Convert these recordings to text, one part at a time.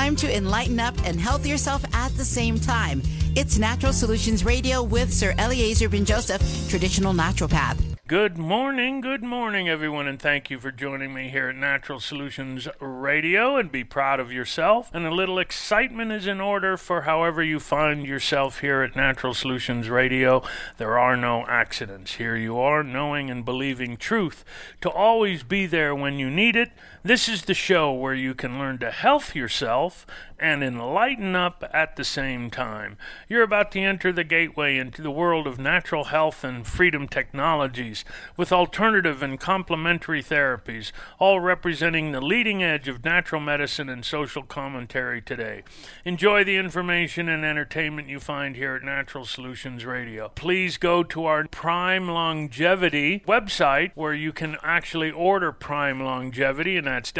time to enlighten up and health yourself at the same time. It's Natural Solutions Radio with Sir Eliezer Ben Joseph, traditional naturopath. Good morning, everyone, and thank you for joining me here at Natural Solutions Radio. And be proud of yourself. And a little excitement is in order for however you find yourself here at Natural Solutions Radio. There are no accidents. Here you are, knowing and believing truth to always be there when you need it. This is the show where you can learn to health yourself and enlighten up at the same time. You're about to enter the gateway into the world of natural health and freedom technologies with alternative and complementary therapies, all representing the leading edge of natural medicine and social commentary today. Enjoy the information and entertainment you find here at Natural Solutions Radio. Please go to our Prime Longevity website where you can actually order Prime Longevity, and that's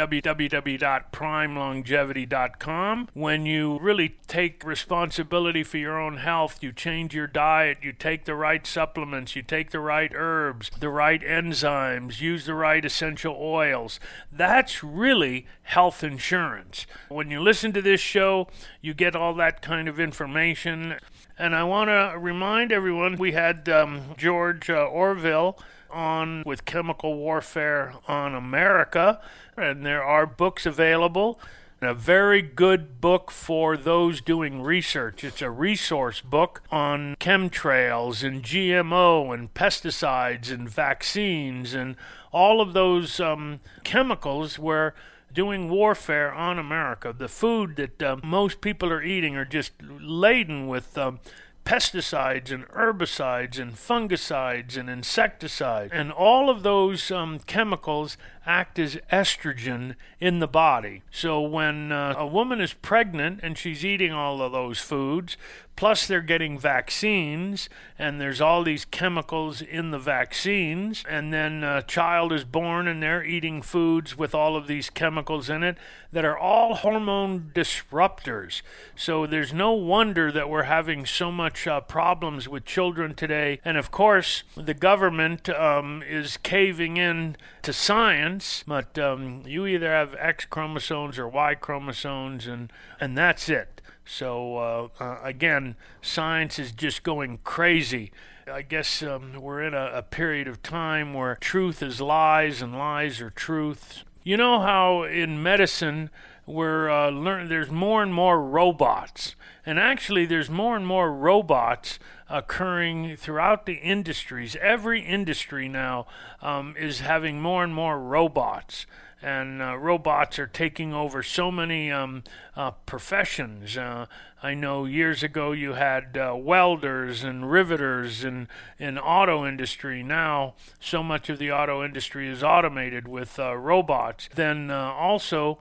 www.primelongevity.com. When you really take responsibility for your own health, you change your diet, you take the right supplements, you take the right herbs, the right enzymes, use the right essential oils. That's really health insurance. When you listen to this show, you get all that kind of information. And I want to remind everyone, we had George Orville on with Chemical Warfare on America, and there are books available. A very good book for those doing research. It's a resource book on chemtrails and GMO and pesticides and vaccines and all of those chemicals where doing warfare on America. The food that most people are eating are just laden with pesticides and herbicides and fungicides and insecticides. And all of those chemicals act as estrogen in the body. So when a woman is pregnant and she's eating all of those foods, plus they're getting vaccines, and there's all these chemicals in the vaccines, and then a child is born and they're eating foods with all of these chemicals in it that are all hormone disruptors. So there's no wonder that we're having so much problems with children today. And of course, the government is caving in to science, but you either have X chromosomes or Y chromosomes, and that's it. So, again, science is just going crazy. I guess we're in a period of time where truth is lies and lies are truths. You know how in medicine we're there's more and more robots. And actually, there's more and more robots occurring throughout the industries. Every industry now is having more and more robots. And robots are taking over so many professions. I know years ago you had welders and riveters in auto industry. Now, so much of the auto industry is automated with robots. Then also,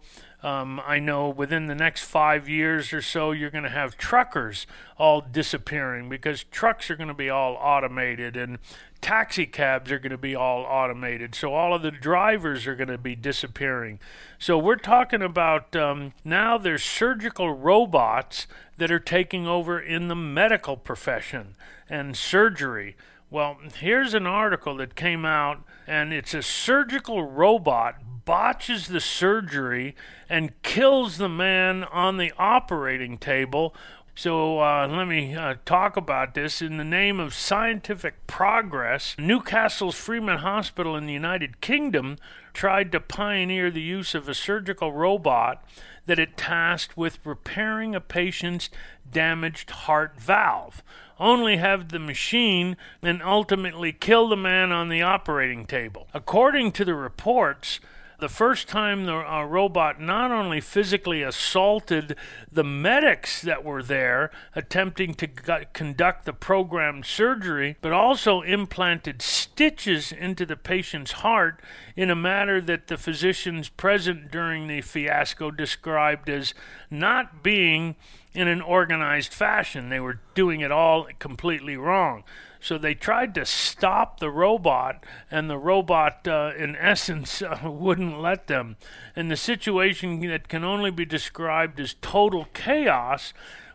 I know within the next 5 years or so, you're going to have truckers all disappearing because trucks are going to be all automated and taxi cabs are going to be all automated. So all of the drivers are going to be disappearing. So we're talking about now there's surgical robots that are taking over in the medical profession and surgery. Well, here's an article that came out, and it's a surgical robot botches the surgery and kills the man on the operating table. So let me talk about this. In the name of scientific progress, Newcastle's Freeman Hospital in the United Kingdom tried to pioneer the use of a surgical robot that it tasked with repairing a patient's damaged heart valve, only have the machine and ultimately kill the man on the operating table. According to the reports, the first time the robot not only physically assaulted the medics that were there attempting to conduct the programmed surgery, but also implanted stitches into the patient's heart in a manner that the physicians present during the fiasco described as not being in an organized fashion. They were doing it all completely wrong. So they tried to stop the robot, and the robot, in essence, wouldn't let them. And the situation that can only be described as total chaos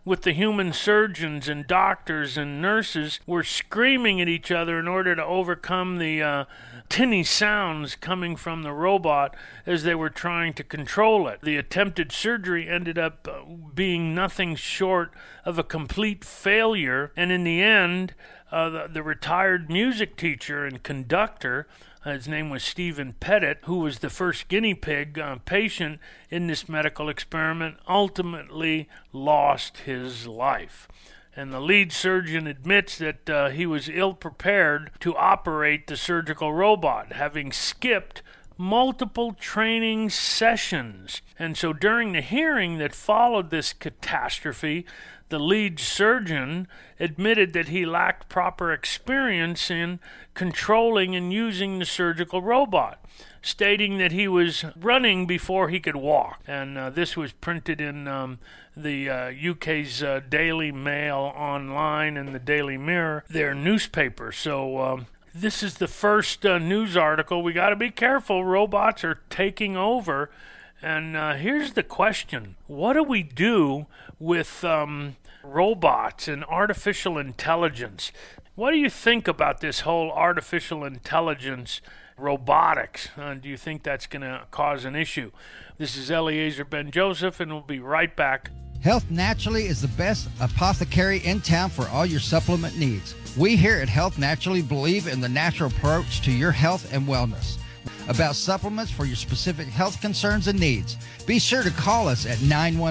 with the human surgeons and doctors and nurses were screaming at each other in order to overcome the tinny sounds coming from the robot as they were trying to control it. The attempted surgery ended up being nothing short of a complete failure, and in the end, the retired music teacher and conductor, his name was Stephen Pettit, who was the first guinea pig patient in this medical experiment, ultimately lost his life. And the lead surgeon admits that he was ill-prepared to operate the surgical robot, having skipped multiple training sessions. And so during the hearing that followed this catastrophe, the lead surgeon admitted that he lacked proper experience in controlling and using the surgical robot, stating that he was running before he could walk. And this was printed in the UK's Daily Mail online and the Daily Mirror, their newspaper. So this is the first news article. We got to be careful. Robots are taking over. And here's the question. What do we do with robots and artificial intelligence? What do you think about this whole artificial intelligence robotics? Do you think that's going to cause an issue? This is Eliezer Ben-Joseph, and we'll be right back. Health Naturally is the best apothecary in town for all your supplement needs. We here at Health Naturally believe in the natural approach to your health and wellness. About supplements for your specific health concerns and needs, be sure to call us at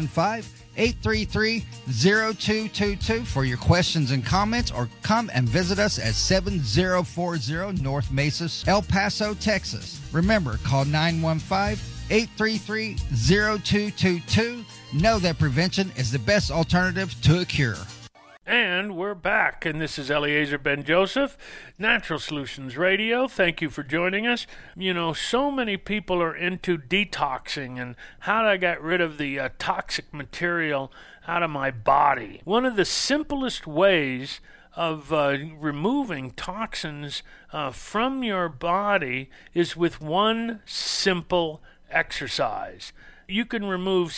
915-833-0222 for your questions and comments, or come and visit us at 7040 North Mesa, El Paso, Texas. Remember, call 915-833-0222. Know that prevention is the best alternative to a cure. And we're back, and this is Eliezer Ben-Joseph, Natural Solutions Radio. Thank you for joining us. You know, so many people are into detoxing and how do I get rid of the toxic material out of my body. One of the simplest ways of removing toxins from your body is with one simple exercise. You can remove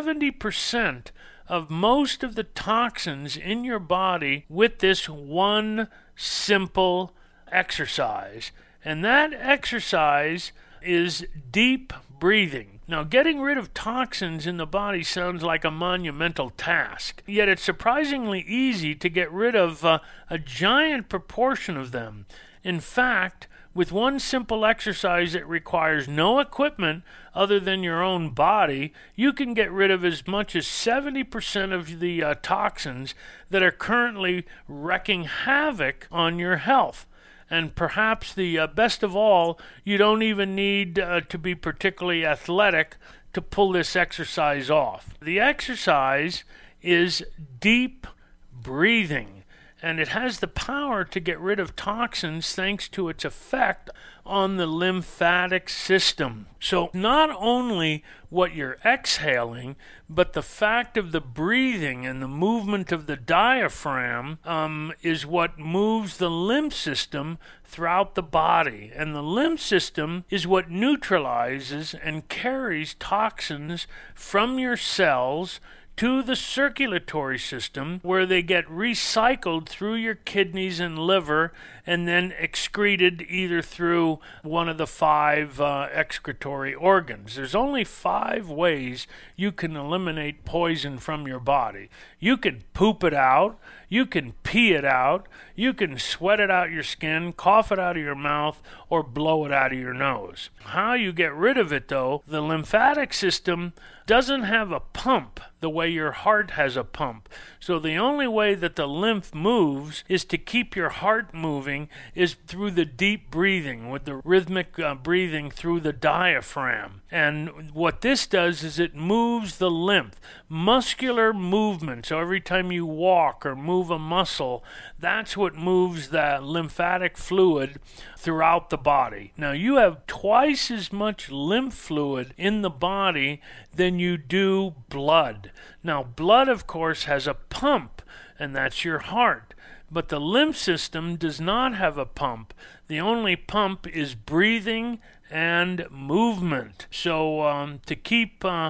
70% of most of the toxins in your body with this one simple exercise. And that exercise is deep breathing. Now, getting rid of toxins in the body sounds like a monumental task, yet it's surprisingly easy to get rid of a giant proportion of them. In fact, with one simple exercise that requires no equipment other than your own body, you can get rid of as much as 70% of the toxins that are currently wreaking havoc on your health. And perhaps the best of all, you don't even need to be particularly athletic to pull this exercise off. The exercise is deep breathing. And it has the power to get rid of toxins thanks to its effect on the lymphatic system. So not only what you're exhaling, but the fact of the breathing and the movement of the diaphragm is what moves the lymph system throughout the body. And the lymph system is what neutralizes and carries toxins from your cells to the circulatory system, where they get recycled through your kidneys and liver and then excreted either through one of the 5 excretory organs. There's only 5 ways you can eliminate poison from your body. You can poop it out, you can pee it out, you can sweat it out your skin, cough it out of your mouth, or blow it out of your nose. How you get rid of it, though, the lymphatic system doesn't have a pump the way your heart has a pump. So the only way that the lymph moves is to keep your heart moving is through the deep breathing, with the rhythmic breathing through the diaphragm. And what this does is it moves the lymph. Muscular movement, so every time you walk or move a muscle, that's what moves the lymphatic fluid throughout the body. Now, you have twice as much lymph fluid in the body than you do blood. Now, blood, of course, has a pump, and that's your heart. But the lymph system does not have a pump. The only pump is breathing and movement. So to keep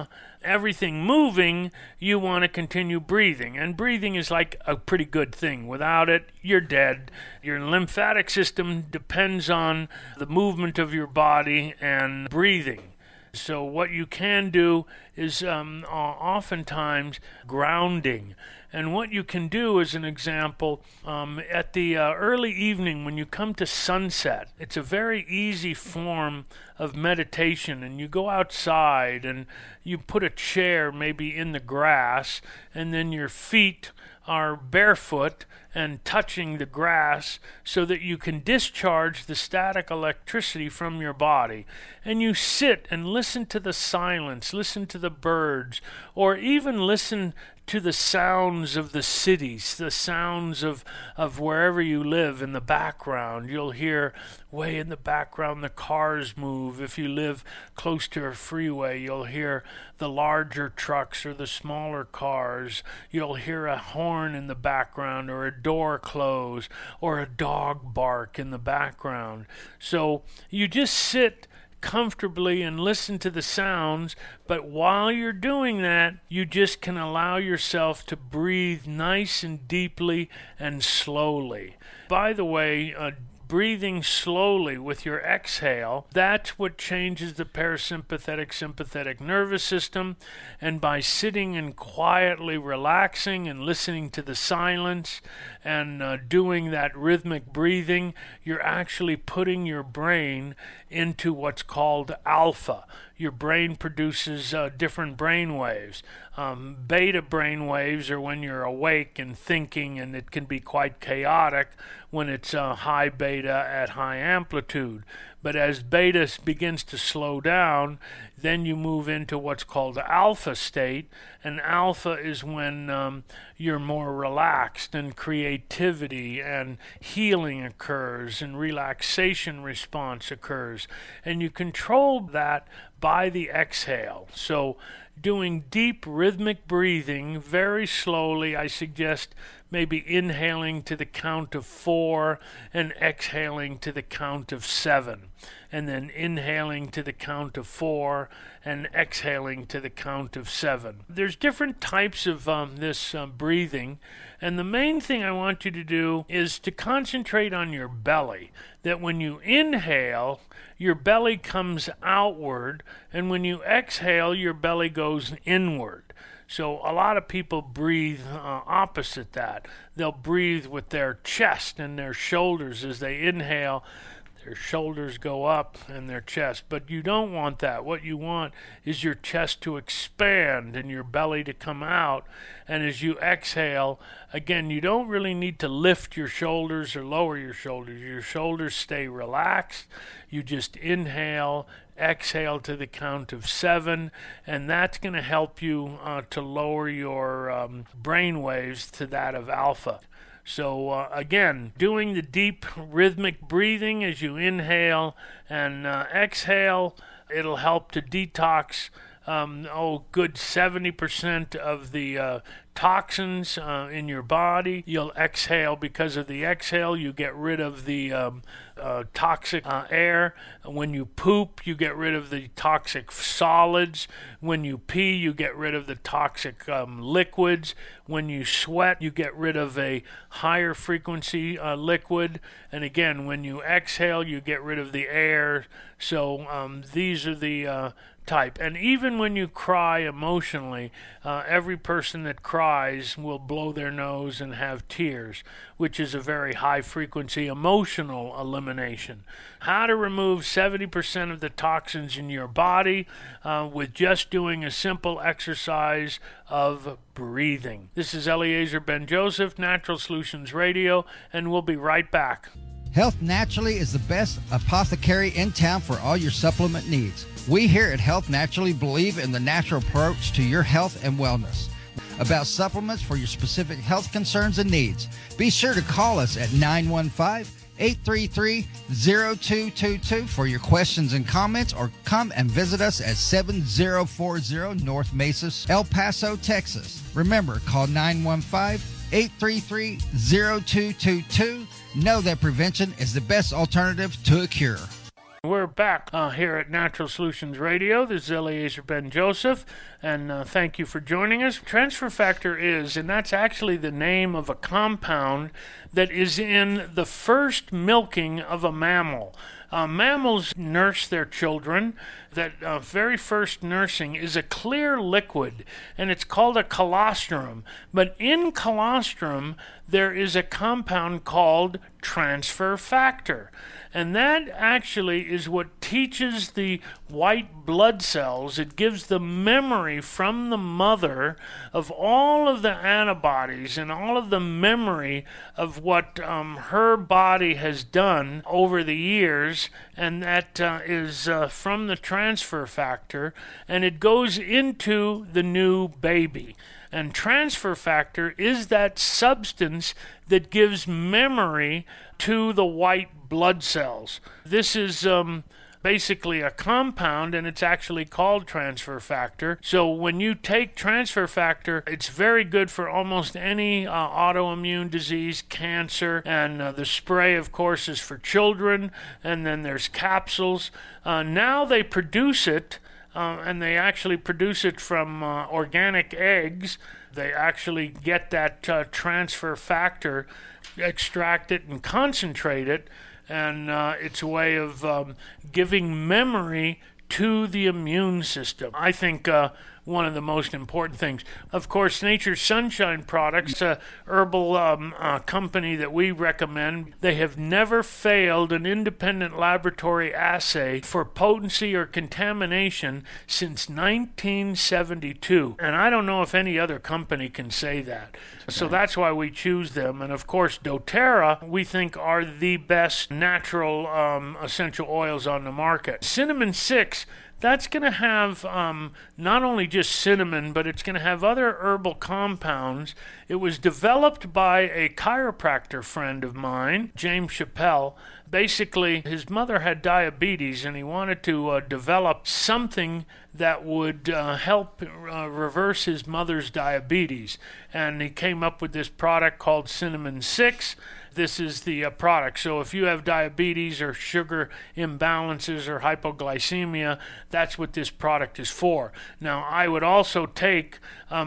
everything moving, you want to continue breathing. And breathing is like a pretty good thing. Without it, you're dead. Your lymphatic system depends on the movement of your body and breathing. So what you can do is oftentimes grounding. And what you can do, as an example, at the early evening when you come to sunset, it's a very easy form of meditation. And you go outside and you put a chair maybe in the grass, and then your feet are barefoot and touching the grass so that you can discharge the static electricity from your body. And you sit and listen to the silence, listen to the birds, or even listen to the sounds of the cities, the sounds of wherever you live in the background. You'll hear way in the background the cars move. If you live close to a freeway, you'll hear the larger trucks or the smaller cars. You'll hear a horn in the background, or a door close, or a dog bark in the background. So you just sit comfortably and listen to the sounds, but while you're doing that, you just can allow yourself to breathe nice and deeply and slowly. By the way, breathing slowly with your exhale, that's what changes the parasympathetic sympathetic nervous system. And by sitting and quietly relaxing and listening to the silence and doing that rhythmic breathing, you're actually putting your brain into what's called alpha. Your brain produces different brain waves. Beta brain waves are when you're awake and thinking, and it can be quite chaotic when it's high beta at high amplitude. But as beta begins to slow down, then you move into what's called the alpha state. And alpha is when you're more relaxed, and creativity and healing occurs, and relaxation response occurs. And you control that by the exhale. So doing deep rhythmic breathing very slowly, I suggest maybe inhaling to the count of 4 and exhaling to the count of 7, and then inhaling to the count of 4 and exhaling to the count of 7. There's different types of this breathing, and the main thing I want you to do is to concentrate on your belly, that when you inhale, your belly comes outward, and when you exhale, your belly goes inward. So a lot of people breathe opposite that. They'll breathe with their chest and their shoulders as they inhale. Their shoulders go up and their chest. But you don't want that. What you want is your chest to expand and your belly to come out. And as you exhale, again, you don't really need to lift your shoulders or lower your shoulders. Your shoulders stay relaxed. You just inhale, exhale to the count of 7, and that's going to help you to lower your brain waves to that of alpha. So again, doing the deep rhythmic breathing as you inhale and exhale, it'll help to detox good 70% of the toxins in your body. You'll exhale. Because of the exhale, you get rid of the toxic air. When you poop, you get rid of the toxic solids. When you pee, you get rid of the toxic liquids. When you sweat, you get rid of a higher frequency liquid. And again, when you exhale, you get rid of the air. So these are the type. And even when you cry emotionally, every person that cries will blow their nose and have tears, which is a very high frequency emotional elimination. How to remove 70% of the toxins in your body with just doing a simple exercise of breathing. This is Eliezer Ben-Joseph, Natural Solutions Radio, and we'll be right back. Health Naturally is the best apothecary in town for all your supplement needs. We here at Health Naturally believe in the natural approach to your health and wellness. About supplements for your specific health concerns and needs, be sure to call us at 915-833-0222 for your questions and comments, or come and visit us at 7040 North Mesa, El Paso, Texas. Remember, call 915-833-0222. Know that prevention is the best alternative to a cure. We're back here at Natural Solutions Radio. This is Eliezer Ben-Joseph, and thank you for joining us. Transfer factor is, and that's actually the name of a compound that is in the first milking of a mammal. Mammals nurse their children. That very first nursing is a clear liquid, and it's called a colostrum. But in colostrum, there is a compound called transfer factor. And that actually is what teaches the white blood cells. It gives the memory from the mother of all of the antibodies and all of the memory of what her body has done over the years. And that is from the transfer factor. And it goes into the new baby. And transfer factor is that substance that gives memory to the white blood cells. This is basically a compound, and it's actually called transfer factor. So when you take transfer factor, it's very good for almost any autoimmune disease, cancer, and the spray, of course, is for children, and then there's capsules. Now they produce it, and they actually produce it from organic eggs. They actually get that transfer factor, extract it and concentrate it, and it's a way of giving memory to the immune system. I think one of the most important things. Of course, Nature's Sunshine Products, a herbal company that we recommend, they have never failed an independent laboratory assay for potency or contamination since 1972. And I don't know if any other company can say that. So that's why we choose them. And of course, doTERRA, we think, are the best natural essential oils on the market. Cinnamon 6, that's going to have not only just cinnamon, but it's going to have other herbal compounds. It was developed by a chiropractor friend of mine, James Chappell. Basically, his mother had diabetes, and he wanted to develop something that would help reverse his mother's diabetes. And he came up with this product called Cinnamon 6. This is the product. So if you have diabetes or sugar imbalances or hypoglycemia, that's what this product is for. Now, I would also take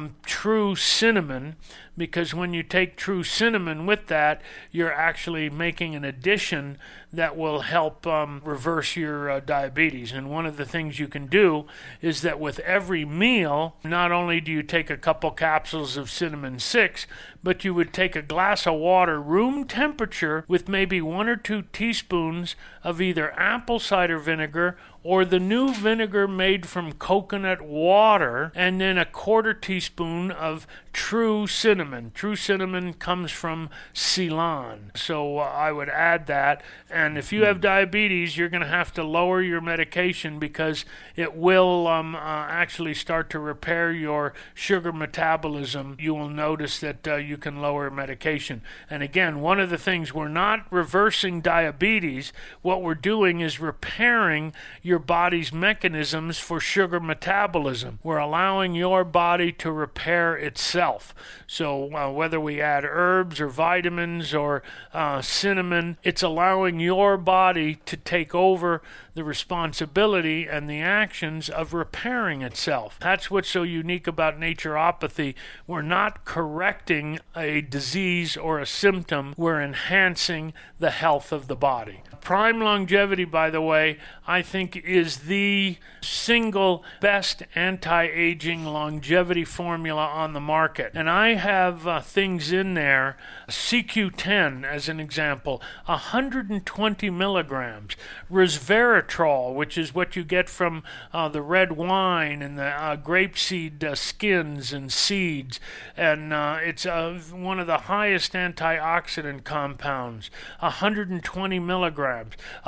True Cinnamon, because when you take True Cinnamon with that, you're actually making an addition that will help reverse your diabetes. And one of the things you can do is that with every meal, not only do you take a couple capsules of Cinnamon 6, but you would take a glass of water, room temperature, with maybe 1 or 2 teaspoons of either apple cider vinegar or the new vinegar made from coconut water, and then a 1/4 teaspoon of True Cinnamon. True Cinnamon comes from Ceylon. So I would add that. And if you have diabetes, you're going to have to lower your medication, because it will actually start to repair your sugar metabolism. You will notice that you can lower medication. And again, one of the things, we're not reversing diabetes. What we're doing is repairing your body's mechanisms for sugar metabolism. We're allowing your body to repair itself. So whether we add herbs or vitamins or cinnamon, it's allowing your body to take over the responsibility and the actions of repairing itself. That's what's so unique about naturopathy. We're not correcting a disease or a symptom. We're enhancing the health of the body. Prime Longevity, by the way, I think is the single best anti-aging longevity formula on the market. And I have things in there, CQ10 as an example, 120 milligrams. Resveratrol, which is what you get from the red wine and the grapeseed skins and seeds. And it's one of the highest antioxidant compounds, 120 milligrams.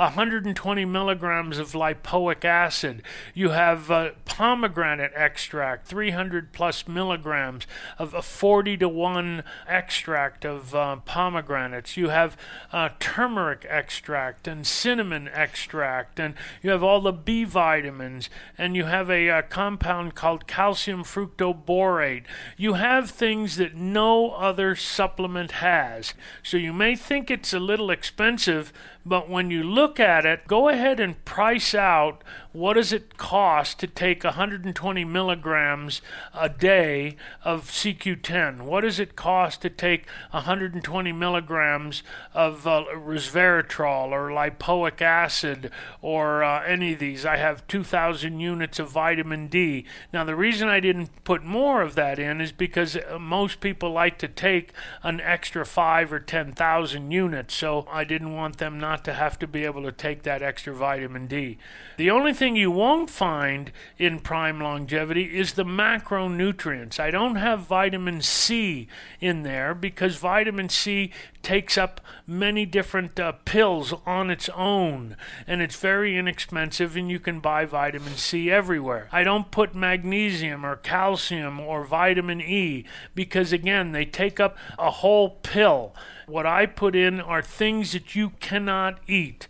120 milligrams of lipoic acid. You have pomegranate extract, 300 plus milligrams of a 40-to-1 extract of pomegranates. You have turmeric extract and cinnamon extract, and you have all the B vitamins, and you have a compound called calcium fructoborate. You have things that no other supplement has. So you may think it's a little expensive, But when you look at it, go ahead and price out what does it cost to take 120 milligrams a day of CQ10? What does it cost to take 120 milligrams of resveratrol or lipoic acid or any of these? I have 2,000 units of vitamin D. Now, the reason I didn't put more of that in is because most people like to take an extra 5 or 10,000 units, so I didn't want them not to have to be able to take that extra vitamin D. The only thing you won't find in Prime Longevity is the macronutrients. I don't have vitamin C in there because vitamin C takes up many different pills on its own, and it's very inexpensive, and you can buy vitamin C everywhere. I don't put magnesium or calcium or vitamin E because, again, they take up a whole pill. What I put in are things that you cannot eat.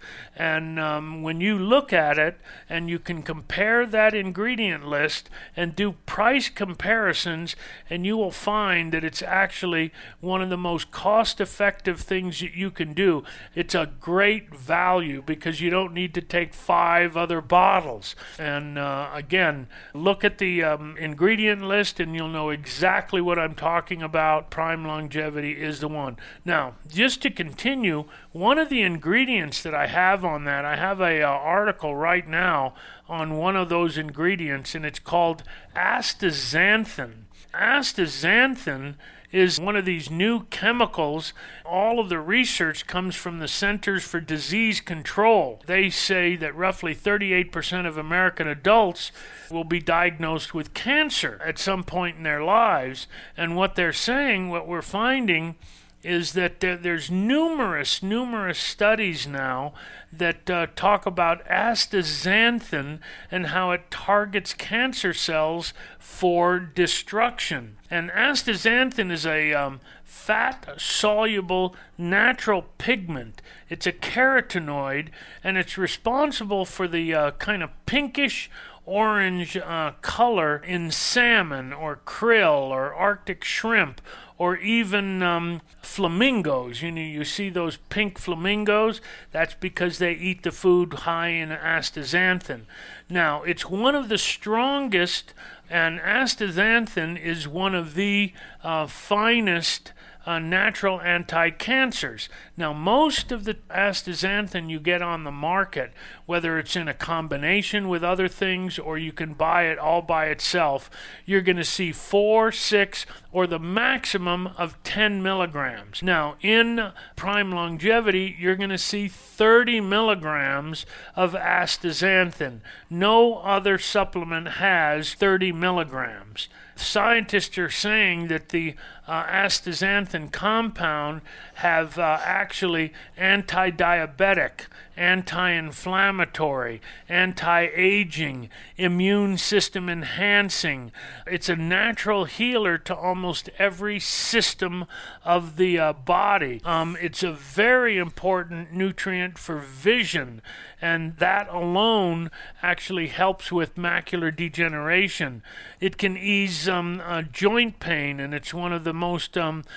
And when you look at it and you can compare that ingredient list and do price comparisons, and you will find that it's actually one of the most cost-effective things that you can do. It's a great value because you don't need to take 5 other bottles. And again, look at the ingredient list and you'll know exactly what I'm talking about. Prime Longevity is the one. Now, just to continue, one of the ingredients that I have on that, I have a article right now on one of those ingredients, and it's called astaxanthin. Astaxanthin is one of these new chemicals. All of the research comes from the Centers for Disease Control. They say that roughly 38% of American adults will be diagnosed with cancer at some point in their lives. And what they're saying, what we're finding, is that there's numerous studies now that talk about astaxanthin and how it targets cancer cells for destruction. And astaxanthin is a fat-soluble natural pigment. It's a carotenoid, and it's responsible for the kind of pinkish orange color in salmon or krill or Arctic shrimp or even flamingos. You see those pink flamingos? That's because they eat the food high in astaxanthin. Now, it's one of the strongest, and astaxanthin is one of the finest natural anti-cancers. Now, most of the astaxanthin you get on the market, whether it's in a combination with other things or you can buy it all by itself, you're going to see 4, 6, or the maximum of 10 milligrams. Now, in Prime Longevity, you're going to see 30 milligrams of astaxanthin. No other supplement has 30 milligrams. Scientists are saying that the astaxanthin compound have actually anti-diabetic, anti-inflammatory, anti-aging, immune system enhancing. It's a natural healer to almost every system of the body. It's a very important nutrient for vision, and that alone actually helps with macular degeneration. It can ease joint pain, and it's one of the most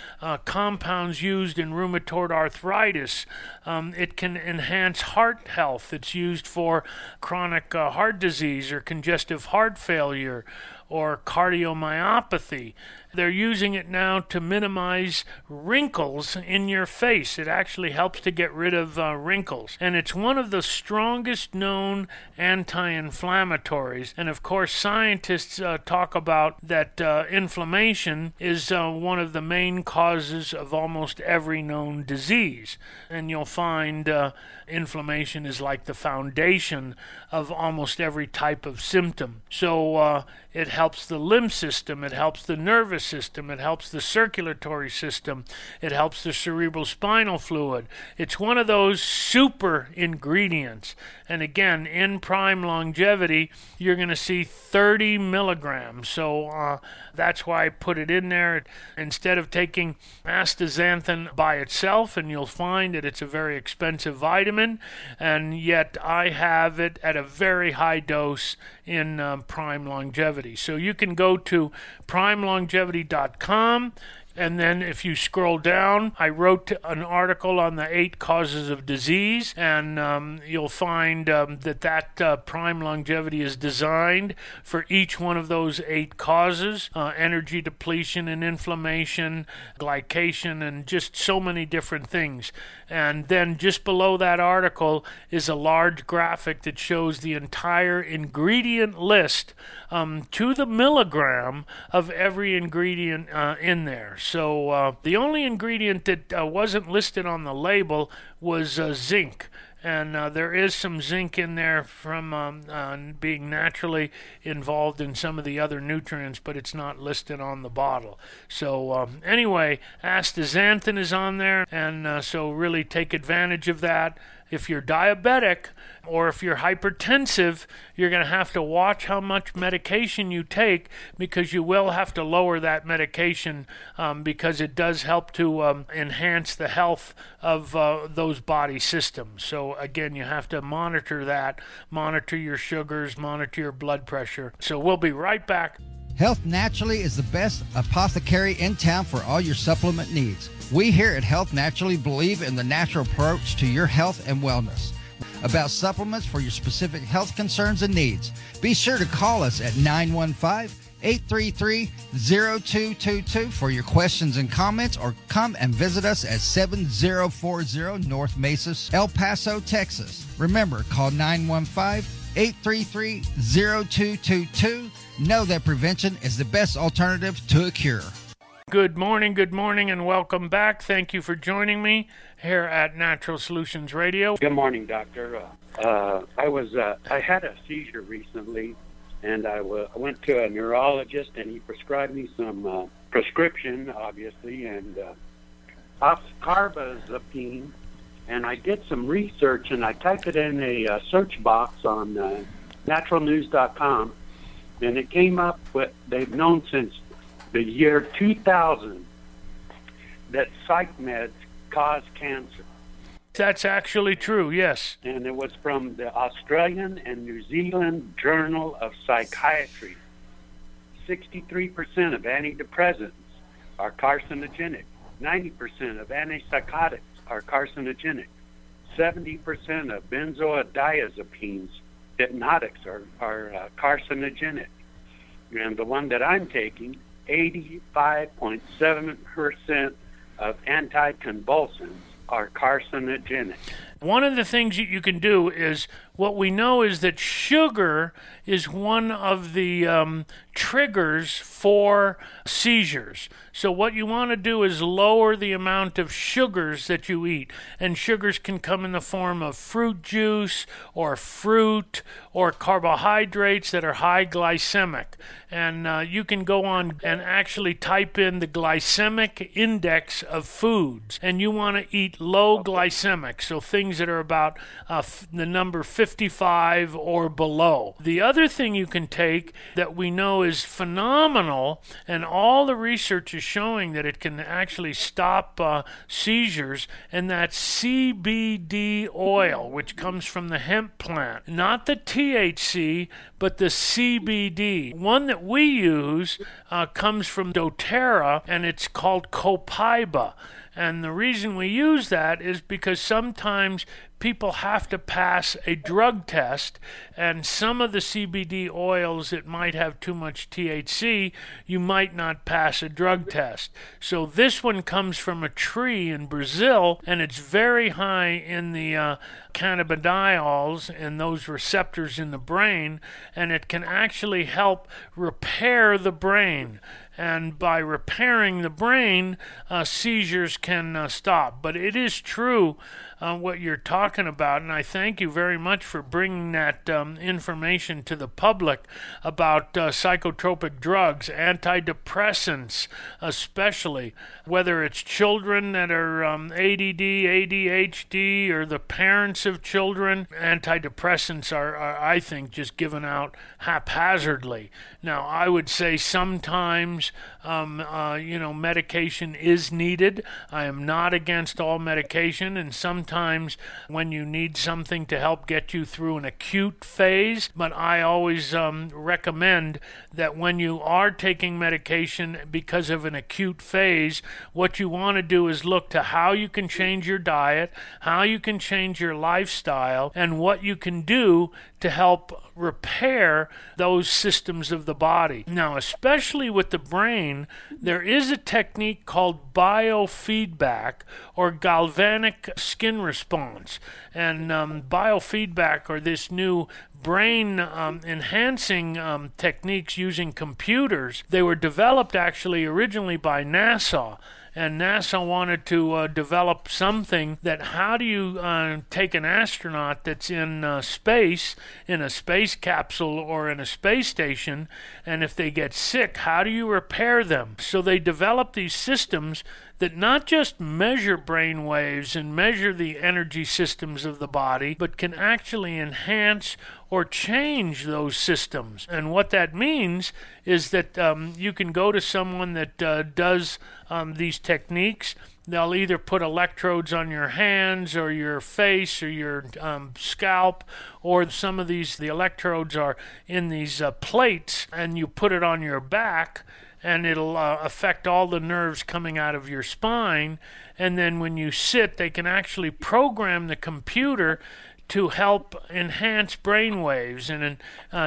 compounds used in rheumatoid arthritis. It can enhance heart health. It's used for chronic heart disease or congestive heart failure or cardiomyopathy. They're using it now to minimize wrinkles in your face. It actually helps to get rid of wrinkles. And it's one of the strongest known anti-inflammatories. And of course, scientists talk about that inflammation is one of the main causes of almost every known disease. And you'll find inflammation is like the foundation of almost every type of symptom. So it helps the lymph system, it helps the nervous system, it helps the circulatory system, it helps the cerebral spinal fluid. It's one of those super ingredients. And again, in Prime Longevity, you're going to see 30 milligrams. So that's why I put it in there instead of taking astaxanthin by itself, and you'll find that it's a very expensive vitamin, and yet I have it at a very high dose in Prime Longevity. So you can go to primelongevity.com. And then if you scroll down, I wrote an article on the 8 causes of disease, and you'll find that Prime Longevity is designed for each one of those 8 causes, energy depletion and inflammation, glycation, and just so many different things. And then just below that article is a large graphic that shows the entire ingredient list to the milligram of every ingredient in there. So the only ingredient that wasn't listed on the label was zinc. And there is some zinc in there from being naturally involved in some of the other nutrients, but it's not listed on the bottle. So anyway, astaxanthin is on there, and so really take advantage of that. If you're diabetic or if you're hypertensive, you're going to have to watch how much medication you take, because you will have to lower that medication because it does help to enhance the health of those body systems. So again, you have to monitor that, monitor your sugars, monitor your blood pressure. So we'll be right back. Health Naturally is the best apothecary in town for all your supplement needs. We here at Health Naturally believe in the natural approach to your health and wellness. About supplements for your specific health concerns and needs, be sure to call us at 915-833-0222 for your questions and comments, or come and visit us at 7040 North Mesa, El Paso, Texas. Remember, call 915-833-0222. Know that prevention is the best alternative to a cure. Good morning, and welcome back. Thank you for joining me here at Natural Solutions Radio. Good morning, Doctor. I had a seizure recently, and I went to a neurologist, and he prescribed me some prescription, obviously, and carbazepine. And I did some research, and I typed it in a search box on naturalnews.com, and it came up with, they've known since the year 2000 that psych meds cause cancer. That's actually true, yes. And it was from the Australian and New Zealand Journal of Psychiatry. 63% of antidepressants are carcinogenic. 90% of antipsychotics are carcinogenic. 70% of benzodiazepines, hypnotics, are carcinogenic. And the one that I'm taking, 85.7% of anticonvulsants are carcinogenic. One of the things that you can do is, what we know is that sugar is one of the triggers for seizures. So what you want to do is lower the amount of sugars that you eat. And sugars can come in the form of fruit juice or fruit or carbohydrates that are high glycemic. And you can go on and actually type in the glycemic index of foods. And you want to eat low glycemic, so things that are about the number 55 or below. The other thing you can take that we know is phenomenal, and all the research is showing that it can actually stop seizures, and that's CBD oil, which comes from the hemp plant. Not the THC, but the CBD. One that we use comes from doTERRA, and it's called Copaiba. And the reason we use that is because sometimes people have to pass a drug test, and some of the CBD oils that might have too much THC, you might not pass a drug test. So this one comes from a tree in Brazil, and it's very high in the cannabidiols and those receptors in the brain, and it can actually help repair the brain. And by repairing the brain, seizures can stop. But it is true what you're talking about, and I thank you very much for bringing that information to the public about psychotropic drugs, antidepressants especially, whether it's children that are ADD, ADHD, or the parents of children. Antidepressants are, I think, just given out haphazardly. Now, I would say sometimes sometimes, medication is needed. I am not against all medication, and sometimes when you need something to help get you through an acute phase, but I always recommend that when you are taking medication because of an acute phase, what you want to do is look to how you can change your diet, how you can change your lifestyle, and what you can do to help repair those systems of the body. Now, especially with the brain, there is a technique called biofeedback or galvanic skin response. And biofeedback, or this new brain enhancing techniques using computers, they were developed actually originally by NASA. And NASA wanted to develop something that how do you take an astronaut that's in space, in a space capsule or in a space station, and if they get sick, how do you repair them? So they developed these systems that not just measure brain waves and measure the energy systems of the body, but can actually enhance or change those systems. And what that means is that you can go to someone that does these techniques. They'll either put electrodes on your hands or your face or your scalp, or some of the electrodes are in these plates, and you put it on your back, and it'll affect all the nerves coming out of your spine. And then when you sit, they can actually program the computer to help enhance brain waves and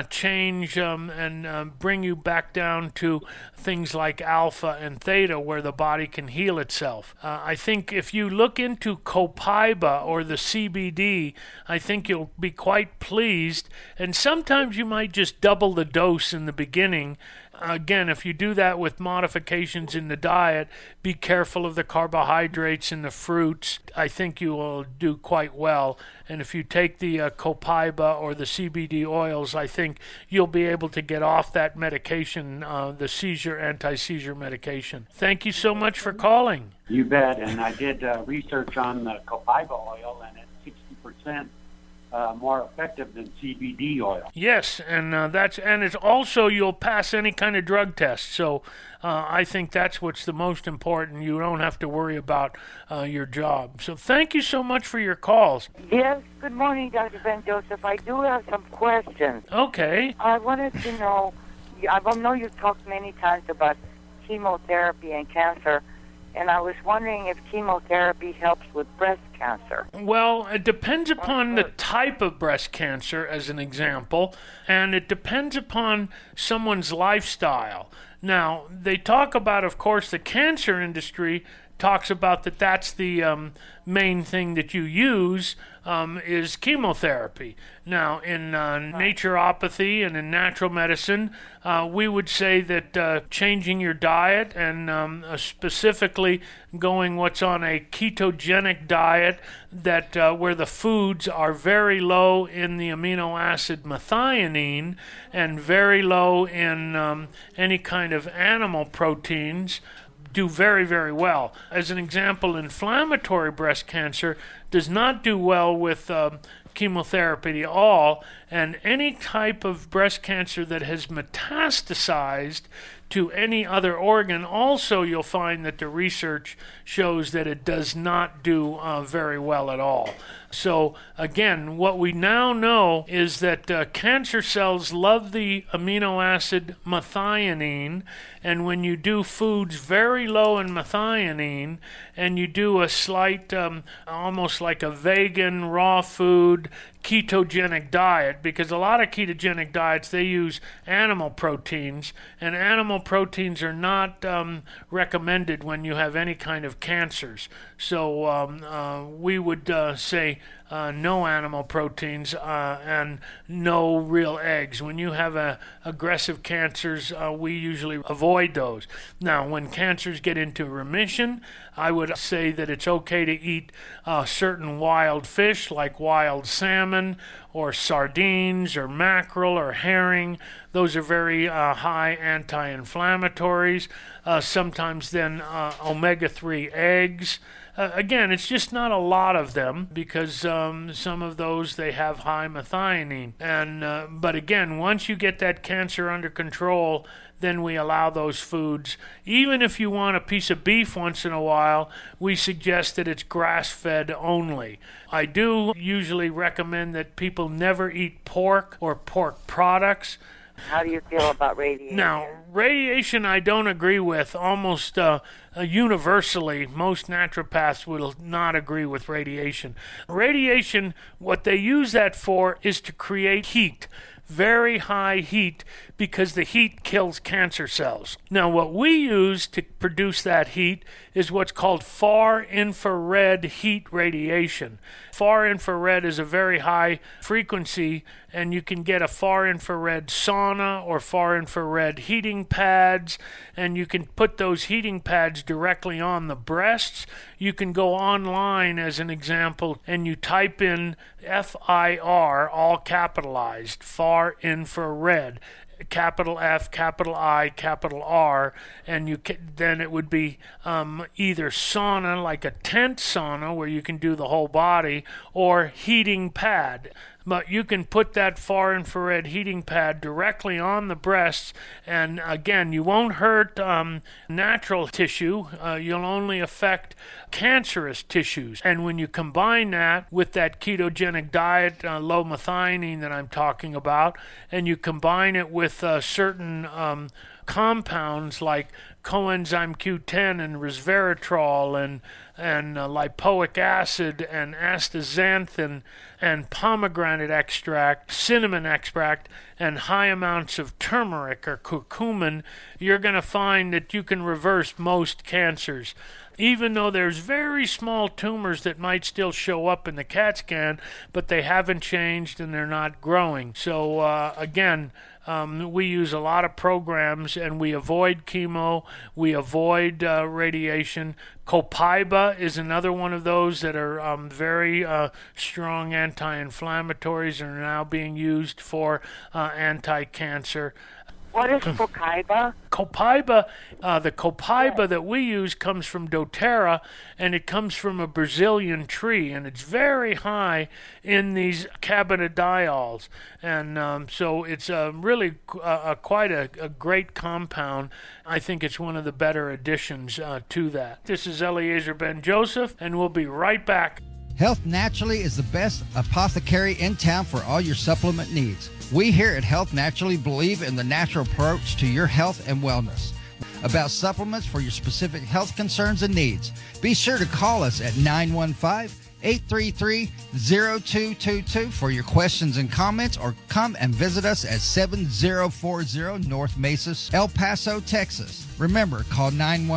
change and bring you back down to things like alpha and theta, where the body can heal itself. I think if you look into Copaiba or the CBD, I think you'll be quite pleased. And sometimes you might just double the dose in the beginning. Again, if you do that with modifications in the diet, be careful of the carbohydrates and the fruits. I think you will do quite well. And if you take the Copaiba or the CBD oils, I think you'll be able to get off that medication, the anti-seizure medication. Thank you so much for calling. You bet. And I did research on the Copaiba oil, and it's 60% more effective than CBD oil. Yes, and it's also, you'll pass any kind of drug test. So I think that's what's the most important. You don't have to worry about your job. So thank you so much for your calls. Yes, good morning, Dr. Ben Joseph. I do have some questions. Okay. I wanted to know, I know you've talked many times about chemotherapy and cancer, and I was wondering if chemotherapy helps with breast cancer. Well, it depends upon the type of breast cancer, as an example, and it depends upon someone's lifestyle. Now, they talk about, of course, the cancer industry talks about that's the main thing that you use is chemotherapy. Now, in naturopathy and in natural medicine, we would say that changing your diet and specifically going what's on a ketogenic diet that where the foods are very low in the amino acid methionine and very low in any kind of animal proteins, do very, very well. As an example, inflammatory breast cancer does not do well with chemotherapy at all, and any type of breast cancer that has metastasized to any other organ, also you'll find that the research shows that it does not do very well at all. So again, what we now know is that cancer cells love the amino acid methionine, and when you do foods very low in methionine and you do a slight, almost like a vegan, raw food, ketogenic diet, because a lot of ketogenic diets, they use animal proteins, and animal proteins are not recommended when you have any kind of cancers. So we would say no animal proteins and no real eggs. When you have aggressive cancers, we usually avoid those. Now, when cancers get into remission, I would say that it's okay to eat certain wild fish like wild salmon or sardines or mackerel or herring. Those are very high anti-inflammatories. sometimes then omega-3 eggs. Again, it's just not a lot of them because some of those, they have high methionine. But again, once you get that cancer under control, then we allow those foods. Even if you want a piece of beef once in a while, we suggest that it's grass-fed only. I do usually recommend that people never eat pork or pork products. How do you feel about radiation? Now, radiation I don't agree with. Almost universally, most naturopaths will not agree with radiation. Radiation, what they use that for is to create heat. Very high heat, because the heat kills cancer cells. Now, what we use to produce that heat is what's called far infrared heat radiation. Far infrared is a very high frequency, and you can get a far infrared sauna or far infrared heating pads, and you can put those heating pads directly on the breasts. You can go online, as an example, and you type in FIR, all capitalized, far infrared, capital F, capital I, capital R, and then it would be either sauna, like a tent sauna where you can do the whole body, or heating pad. But you can put that far infrared heating pad directly on the breasts, and again, you won't hurt natural tissue. You'll only affect cancerous tissues. And when you combine that with that ketogenic diet, low methionine that I'm talking about, and you combine it with certain compounds like coenzyme Q10 and resveratrol and lipoic acid and astaxanthin and pomegranate extract, cinnamon extract, and high amounts of turmeric or curcumin, you're going to find that you can reverse most cancers. Even though there's very small tumors that might still show up in the CAT scan, but they haven't changed and they're not growing. So again, we use a lot of programs, and we avoid chemo, we avoid radiation. Copaiba is another one of those that are very strong anti-inflammatories and are now being used for anti-cancer. What is Copaiba? Copaiba, the Copaiba that we use comes from doTERRA, and it comes from a Brazilian tree, and it's very high in these cannabidiols, and so it's really quite a great compound. I think it's one of the better additions to that. This is Eliezer Ben-Joseph, and we'll be right back. Health Naturally is the best apothecary in town for all your supplement needs. We here at Health Naturally believe in the natural approach to your health and wellness. About supplements for your specific health concerns and needs, be sure to call us at 915-833-0222 for your questions and comments, or come and visit us at 7040 North Mesa, El Paso, Texas. Remember, call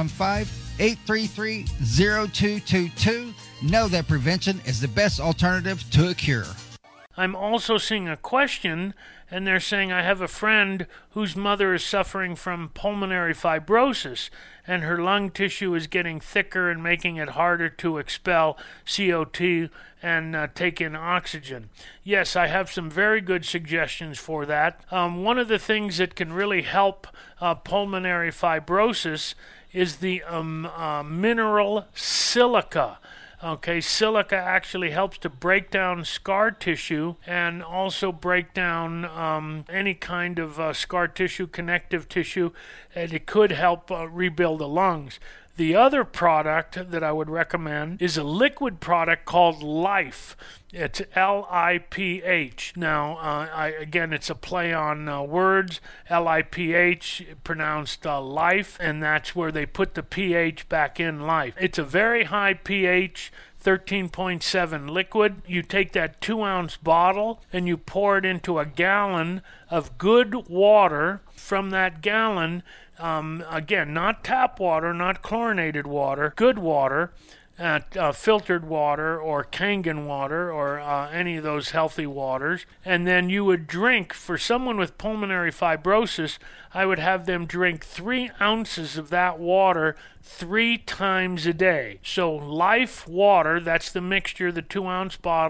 915-833-0222. Know that prevention is the best alternative to a cure. I'm also seeing a question, and they're saying, I have a friend whose mother is suffering from pulmonary fibrosis, and her lung tissue is getting thicker and making it harder to expel CO2 and take in oxygen. Yes, I have some very good suggestions for that. One of the things that can really help pulmonary fibrosis is the mineral silica. Okay, silica actually helps to break down scar tissue and also break down any kind of scar tissue, connective tissue, and it could help rebuild the lungs. The other product that I would recommend is a liquid product called Life. It's LIPH. Now, again, it's a play on words. LIPH, pronounced life, and that's where they put the pH back in life. It's a very high pH, 13.7 liquid. You take that 2-ounce bottle and you pour it into a gallon of good water. From that gallon, again, not tap water, not chlorinated water, good water, filtered water or Kangen water or any of those healthy waters. And then you would drink, for someone with pulmonary fibrosis, I would have them drink 3 ounces of that water 3 times a day. So Life water, that's the mixture, the 2-ounce bottle,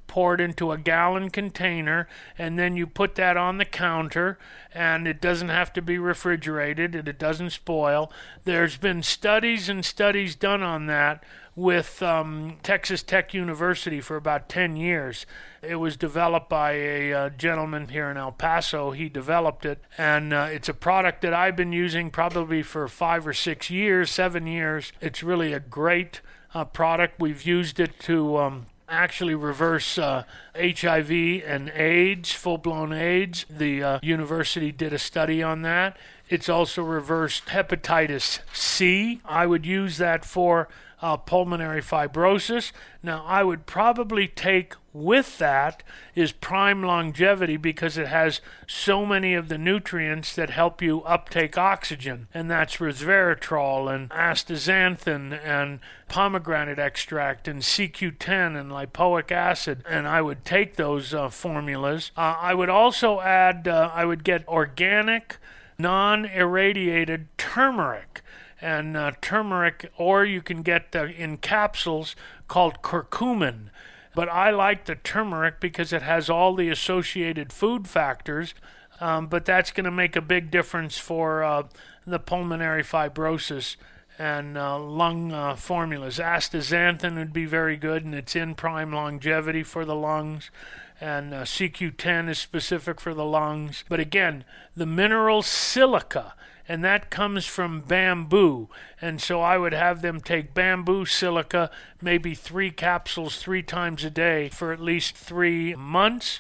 pour it into a gallon container, and then you put that on the counter, and it doesn't have to be refrigerated, and it doesn't spoil. There's been studies and studies done on that with Texas Tech University for about 10 years. It was developed by a gentleman here in El Paso. He developed it, and it's a product that I've been using probably for 5 or 6 years, 7 years. It's really a great product. We've used it to actually reverse HIV and AIDS, full-blown AIDS. The university did a study on that. It's also reversed hepatitis C. I would use that for pulmonary fibrosis. Now, I would probably take with that is Prime Longevity, because it has so many of the nutrients that help you uptake oxygen, and that's resveratrol and astaxanthin and pomegranate extract and CQ10 and lipoic acid, and I would take those formulas. I would also add, I would get organic, non-irradiated turmeric. And turmeric, or you can get in capsules called curcumin. But I like the turmeric because it has all the associated food factors, but that's going to make a big difference for the pulmonary fibrosis and lung formulas. Astaxanthin would be very good, and it's in Prime Longevity for the lungs. And CQ10 is specific for the lungs. But again, the mineral silica, and that comes from bamboo. And so I would have them take bamboo silica, maybe 3 capsules 3 times a day for at least 3 months.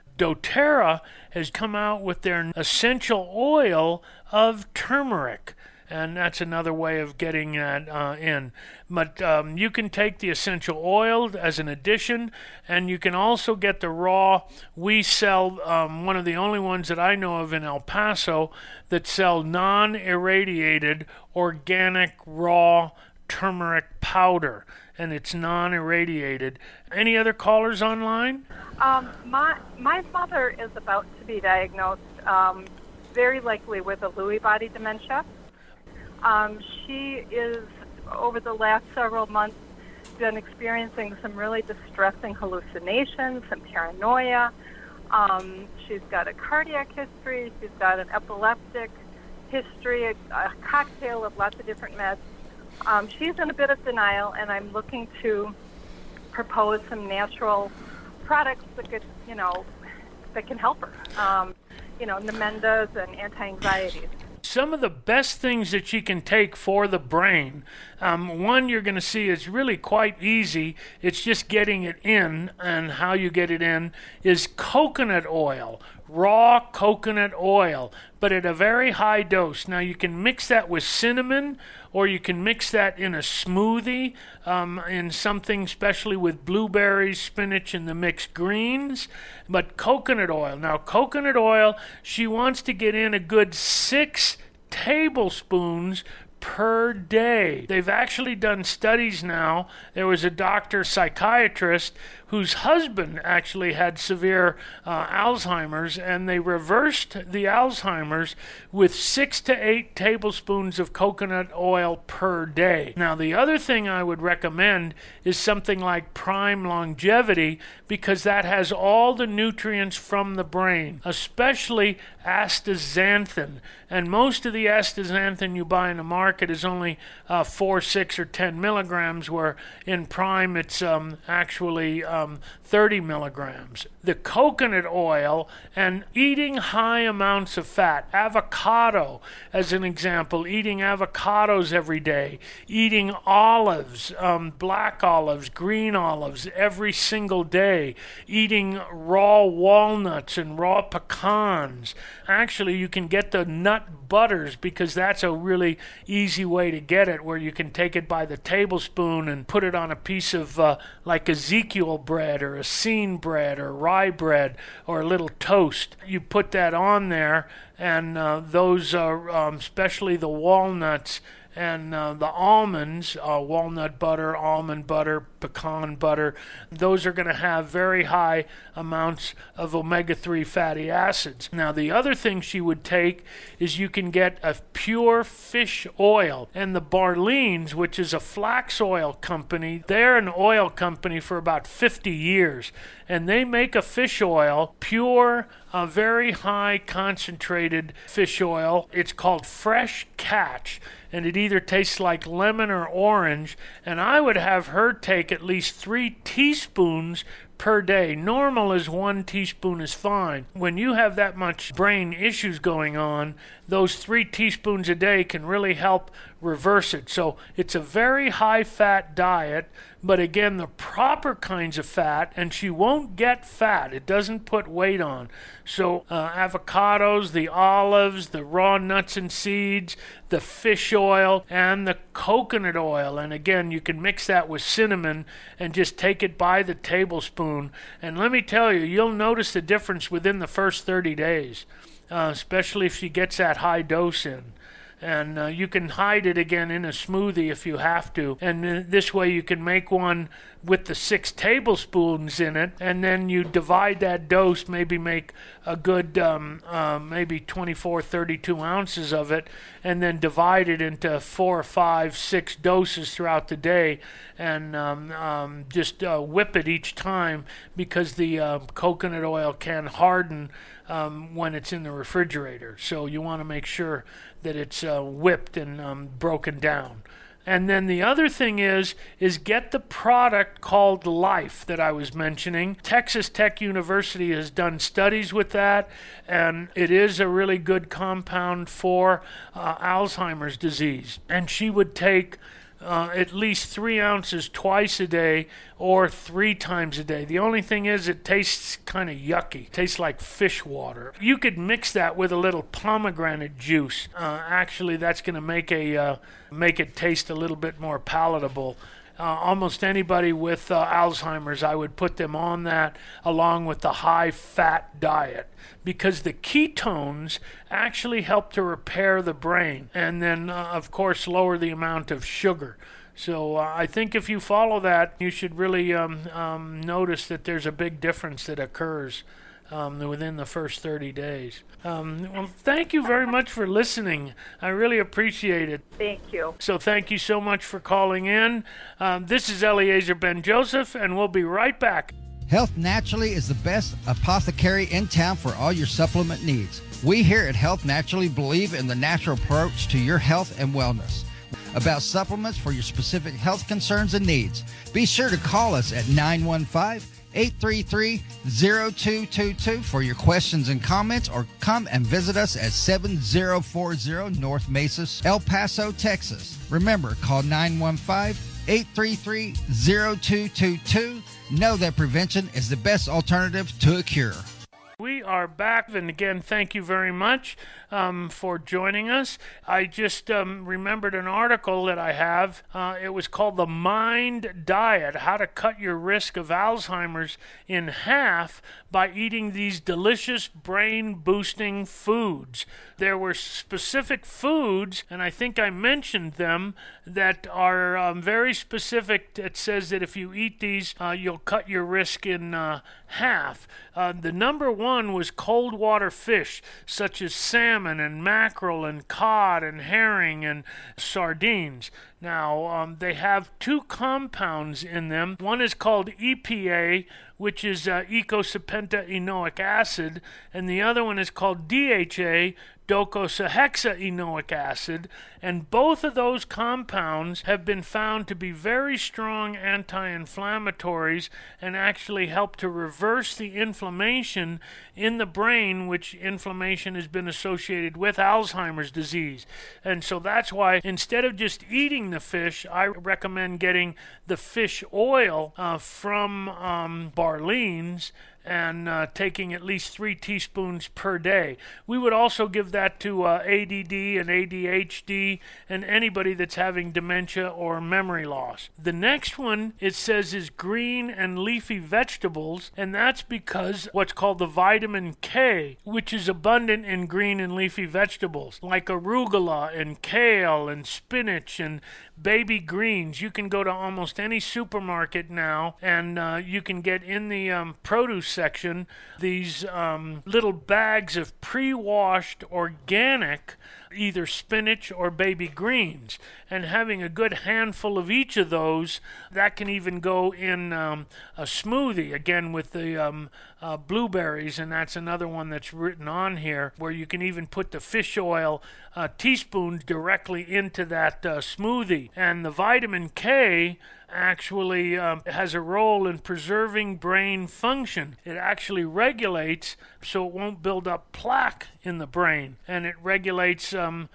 doTERRA has come out with their essential oil of turmeric. And that's another way of getting that in. But you can take the essential oil as an addition, and you can also get the raw. We sell one of the only ones that I know of in El Paso that sell non-irradiated organic raw turmeric powder, and it's non-irradiated. Any other callers online? My mother is about to be diagnosed, very likely with a Lewy body dementia. She is, over the last several months, been experiencing some really distressing hallucinations, some paranoia. She's got a cardiac history. She's got an epileptic history, a cocktail of lots of different meds. She's in a bit of denial, and I'm looking to propose some natural products that could, that can help her. Nemendas and anti-anxieties. Some of the best things that you can take for the brain, one you're going to see is really quite easy. It's just getting it in, and how you get it in is coconut oil, raw coconut oil, but at a very high dose. Now you can mix that with cinnamon, or you can mix that in a smoothie, in something especially with blueberries, spinach, and the mixed greens. But coconut oil. Now coconut oil, she wants to get in a good 6 tablespoons per day. They've actually done studies now. There was a doctor, psychiatrist, whose husband actually had severe Alzheimer's, and they reversed the Alzheimer's with 6 to 8 tablespoons of coconut oil per day. Now, the other thing I would recommend is something like Prime Longevity, because that has all the nutrients from the brain, especially astaxanthin. And most of the astaxanthin you buy in the market is only 4, 6, or 10 milligrams, where in Prime it's actually 30 milligrams. The coconut oil, and eating high amounts of fat. Avocado, as an example, eating avocados every day. Eating olives, black olives, green olives every single day. Eating raw walnuts and raw pecans. Actually, you can get the nut butters, because that's a really easy way to get it, where you can take it by the tablespoon and put it on a piece of like Ezekiel bread or Essene bread or rye bread or a little toast. You put that on there, and those are especially the walnuts and the almonds, walnut butter, almond butter, pecan butter. Those are going to have very high amounts of omega-3 fatty acids. Now, the other thing she would take is you can get a pure fish oil. And the Barleans, which is a flax oil company, they're an oil company for about 50 years. And they make a fish oil, pure, very high concentrated fish oil. It's called Fresh Catch, and it either tastes like lemon or orange. And I would have her take at least 3 teaspoons per day. Normal is 1 teaspoon is fine. When you have that much brain issues going on, those 3 teaspoons a day can really help reverse it. So it's a very high-fat diet, but again, the proper kinds of fat, and she won't get fat. It doesn't put weight on. So avocados, the olives, the raw nuts and seeds, the fish oil, and the coconut oil. And again, you can mix that with cinnamon and just take it by the tablespoon. And let me tell you, you'll notice the difference within the first 30 days, especially if she gets that high dose in. And you can hide it again in a smoothie if you have to. And this way you can make one with the 6 tablespoons in it, and then you divide that dose, maybe make a good maybe 24, 32 ounces of it, and then divide it into 4, 5, 6 doses throughout the day, and just whip it each time, because the coconut oil can harden when it's in the refrigerator. So you want to make sure that it's whipped and broken down. And then the other thing is get the product called Life that I was mentioning. Texas Tech University has done studies with that, and it is a really good compound for Alzheimer's disease. And she would take at least 3 ounces twice a day or 3 times a day. The only thing is it tastes kind of yucky. It tastes like fish water. You could mix that with a little pomegranate juice. Actually, that's going to make it taste a little bit more palatable. Almost anybody with Alzheimer's, I would put them on that along with the high-fat diet, because the ketones actually help to repair the brain, and then, of course, lower the amount of sugar. So I think if you follow that, you should really notice that there's a big difference that occurs within the first 30 days. Well, thank you very much for listening. I really appreciate it. Thank you. So thank you so much for calling in. This is Eliezer Ben-Joseph, and we'll be right back. Health Naturally is the best apothecary in town for all your supplement needs. We here at Health Naturally believe in the natural approach to your health and wellness. About supplements for your specific health concerns and needs, be sure to call us at 915-833-0222 for your questions and comments, or come and visit us at 7040 North Mesa, El Paso, Texas. Remember, call 915-833-0222. Know that prevention is the best alternative to a cure. We are back, and again, thank you very much for joining us. I just remembered an article that I have. It was called The Mind Diet, How to Cut Your Risk of Alzheimer's in Half by Eating These Delicious Brain-Boosting Foods. There were specific foods, and I think I mentioned them, that are very specific. It says that if you eat these, you'll cut your risk in half. The number one was cold water fish, such as salmon and mackerel and cod and herring and sardines. Now, they have 2 compounds in them. One is called EPA, which is eicosapentaenoic acid, and the other one is called DHA, docosahexaenoic acid, and both of those compounds have been found to be very strong anti-inflammatories and actually help to reverse the inflammation in the brain, which inflammation has been associated with Alzheimer's disease. And so that's why instead of just eating the fish, I recommend getting the fish oil from Barleans, and taking at least 3 teaspoons per day. We would also give that to ADD and ADHD and anybody that's having dementia or memory loss. The next one, it says, is green and leafy vegetables, and that's because what's called the vitamin K, which is abundant in green and leafy vegetables, like arugula and kale and spinach and baby greens. You can go to almost any supermarket now, and you can get in the produce section these little bags of pre-washed organic either spinach or baby greens, and having a good handful of each of those, that can even go in a smoothie, again with the blueberries, and that's another one that's written on here, where you can even put the fish oil teaspoons directly into that smoothie. And the vitamin K actually has a role in preserving brain function. It actually regulates so it won't build up plaque in the brain, and it regulates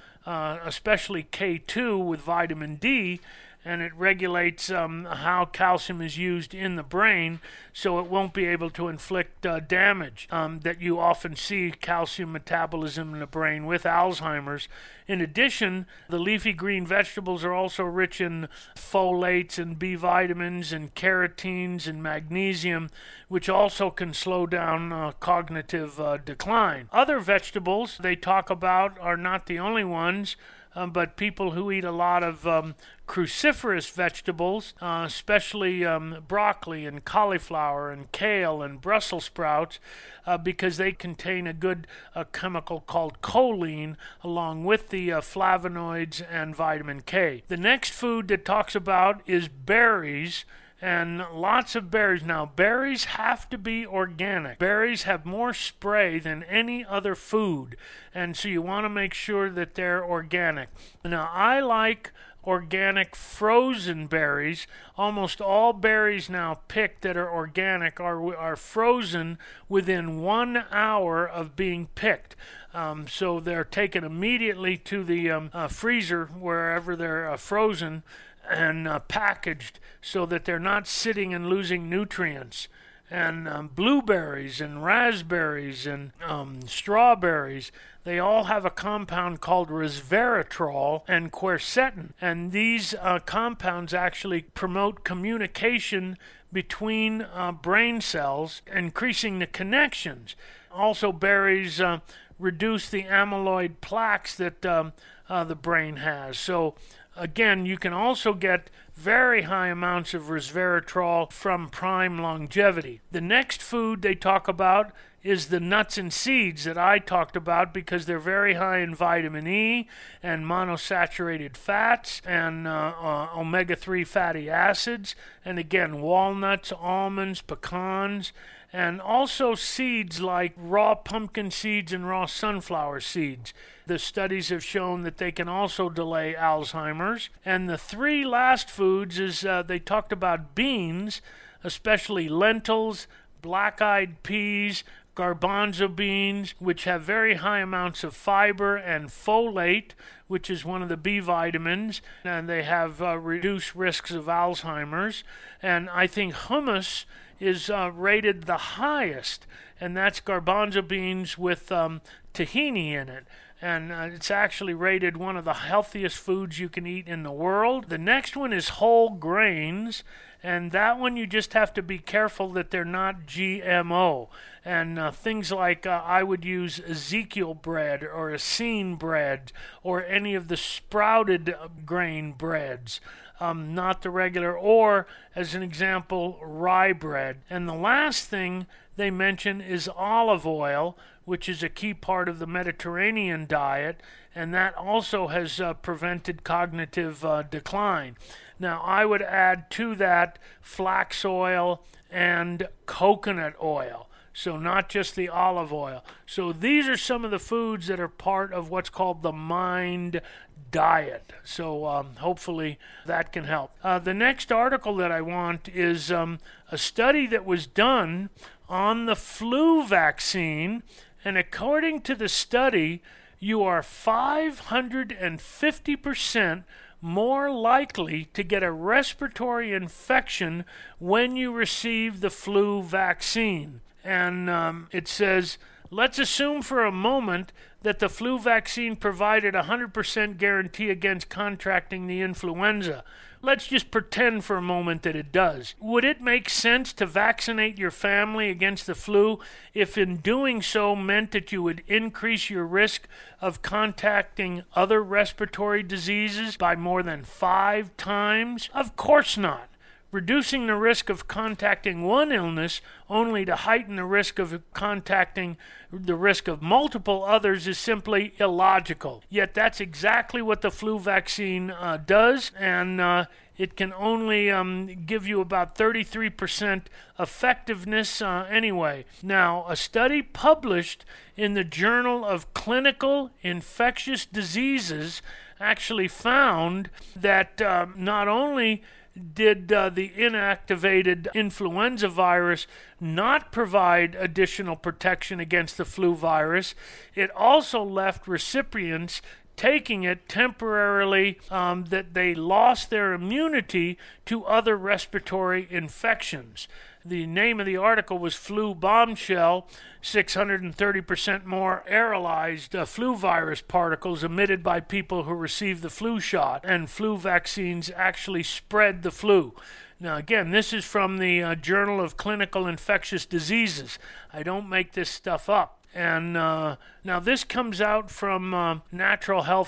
especially K2 with vitamin D, and it regulates how calcium is used in the brain, so it won't be able to inflict damage that you often see calcium metabolism in the brain with Alzheimer's. In addition, the leafy green vegetables are also rich in folates and B vitamins and carotenes and magnesium, which also can slow down cognitive decline. Other vegetables they talk about are not the only ones, but people who eat a lot of cruciferous vegetables, especially broccoli and cauliflower and kale and Brussels sprouts, because they contain a good chemical called choline along with the flavonoids and vitamin K. The next food that talks about is berries, and lots of berries. Now, berries have to be organic. Berries have more spray than any other food, and so you want to make sure that they're organic. Now, I like organic frozen berries. Almost all berries now picked that are organic are frozen within 1 hour of being picked. So they're taken immediately to the freezer wherever they're frozen and packaged so that they're not sitting and losing nutrients. And blueberries and raspberries and strawberries, they all have a compound called resveratrol and quercetin. And these compounds actually promote communication between brain cells, increasing the connections. Also, berries reduce the amyloid plaques that the brain has. So again, you can also get very high amounts of resveratrol from Prime Longevity. The next food they talk about is the nuts and seeds that I talked about, because they're very high in vitamin E and monosaturated fats and omega-3 fatty acids. And again, walnuts, almonds, pecans, and also seeds like raw pumpkin seeds and raw sunflower seeds. The studies have shown that they can also delay Alzheimer's. And the 3 last foods is they talked about beans, especially lentils, black-eyed peas, garbanzo beans, which have very high amounts of fiber and folate, which is one of the B vitamins, and they have reduced risks of Alzheimer's. And I think hummus is rated the highest, and that's garbanzo beans with tahini in it. And it's actually rated one of the healthiest foods you can eat in the world. The next one is whole grains, and that one you just have to be careful that they're not GMO. And things like I would use Ezekiel bread or Essene bread or any of the sprouted grain breads. Not the regular, or as an example, rye bread. And the last thing they mention is olive oil, which is a key part of the Mediterranean diet, and that also has prevented cognitive decline. Now, I would add to that flax oil and coconut oil. So not just the olive oil. So these are some of the foods that are part of what's called the MIND diet. So hopefully that can help. The next article that I want is a study that was done on the flu vaccine. And according to the study, you are 550% more likely to get a respiratory infection when you receive the flu vaccine. And it says, let's assume for a moment that the flu vaccine provided a 100% guarantee against contracting the influenza. Let's just pretend for a moment that it does. Would it make sense to vaccinate your family against the flu if in doing so meant that you would increase your risk of contacting other respiratory diseases by more than 5 times? Of course not. Reducing the risk of contacting one illness only to heighten the risk of contacting the risk of multiple others is simply illogical. Yet that's exactly what the flu vaccine does, and it can only give you about 33% effectiveness anyway. Now, a study published in the Journal of Clinical Infectious Diseases actually found that not only did the inactivated influenza virus not provide additional protection against the flu virus, it also left recipients taking it temporarily that they lost their immunity to other respiratory infections. The name of the article was Flu Bombshell, 630% more aerolized flu virus particles emitted by people who received the flu shot, and flu vaccines actually spread the flu. Now, again, this is from the Journal of Clinical Infectious Diseases. I don't make this stuff up. And now this comes out from Natural Health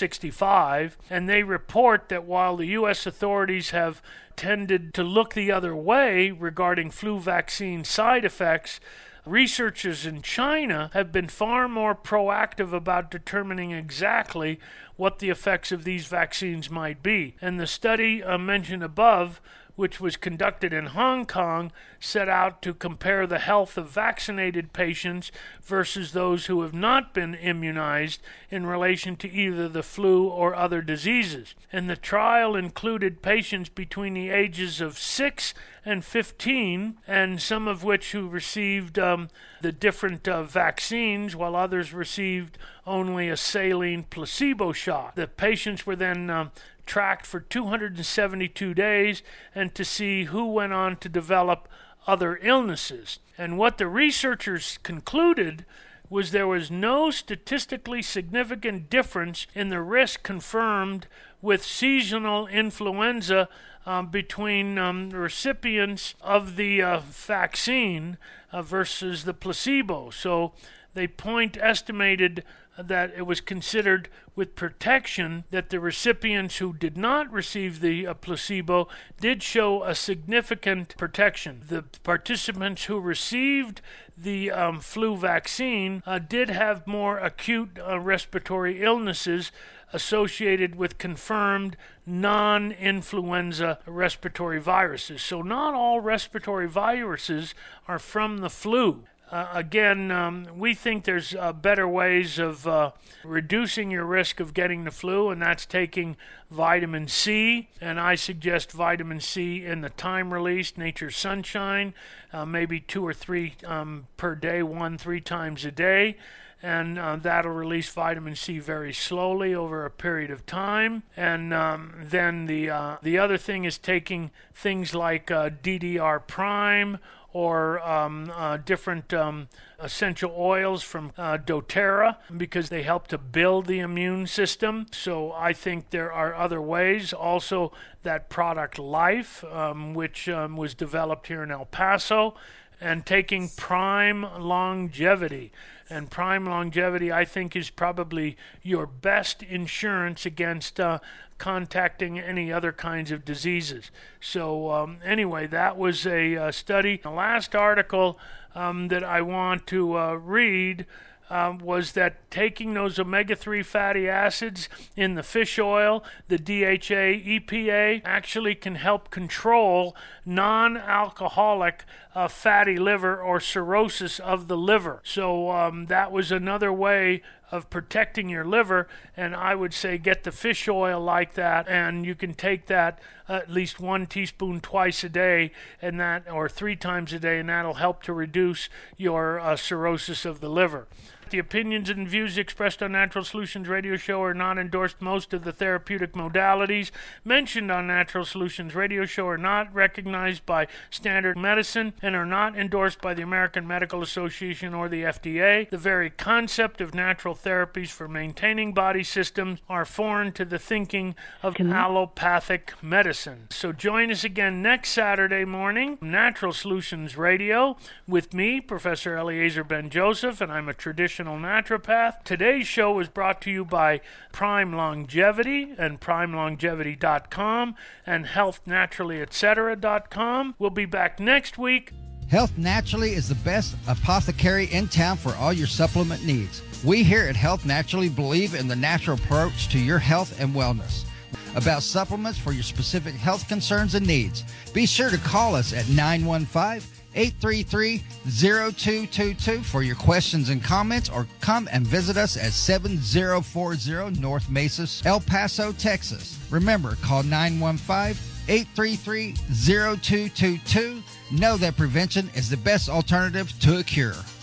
365, and they report that while the U.S. authorities have tended to look the other way regarding flu vaccine side effects, researchers in China have been far more proactive about determining exactly what the effects of these vaccines might be. And the study mentioned above, which was conducted in Hong Kong, set out to compare the health of vaccinated patients versus those who have not been immunized in relation to either the flu or other diseases. And the trial included patients between the ages of 6 and 15, and some of which who received the different vaccines, while others received only a saline placebo shot. The patients were then tracked for 272 days and to see who went on to develop other illnesses. And what the researchers concluded was there was no statistically significant difference in the risk confirmed with seasonal influenza between recipients of the vaccine versus the placebo. So they estimated that it was considered with protection that the recipients who did not receive the placebo did show a significant protection. The participants who received the flu vaccine did have more acute respiratory illnesses associated with confirmed non-influenza respiratory viruses. So not all respiratory viruses are from the flu. Again, we think there's better ways of reducing your risk of getting the flu, and that's taking vitamin C. And I suggest vitamin C in the time-released Nature's Sunshine, maybe 2 or 3 per day, 1-3 times a day. And that'll release vitamin C very slowly over a period of time. And then the other thing is taking things like DDR Prime or different essential oils from doTERRA, because they help to build the immune system. So I think there are other ways. Also, that product Life, which was developed here in El Paso, and taking Prime Longevity. And Prime Longevity, I think, is probably your best insurance against contacting any other kinds of diseases. So anyway, that was a study. The last article that I want to read was that taking those omega-3 fatty acids in the fish oil, the DHA EPA, actually can help control non-alcoholic fatty liver or cirrhosis of the liver. So that was another way of protecting your liver, and I would say get the fish oil like that, and you can take that at least 1 teaspoon twice a day, and that, or 3 times a day, and that'll help to reduce your cirrhosis of the liver. the opinions and views expressed on Natural Solutions Radio Show are not endorsed. Most of the therapeutic modalities mentioned on Natural Solutions Radio Show are not recognized by standard medicine and are not endorsed by the American Medical Association or the FDA. The very concept of natural therapies for maintaining body systems are foreign to the thinking of allopathic medicine. So join us again next Saturday morning, Natural Solutions Radio, with me, Professor Eliezer Ben-Joseph, and I'm a traditional naturopath. Today's show was brought to you by Prime Longevity and PrimeLongevity.com and HealthNaturallyEtc.com. We'll be back next week. Health Naturally is the best apothecary in town for all your supplement needs. We here at Health Naturally believe in the natural approach to your health and wellness. About supplements for your specific health concerns and needs, be sure to call us at 915-833-0222 for your questions and comments, or come and visit us at 7040 North Mesa, El Paso, Texas. Remember, call 915-833-0222. Know that prevention is the best alternative to a cure.